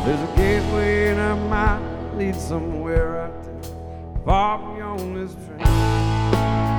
There's a gateway in our mind, leads somewhere out there, far beyond this train.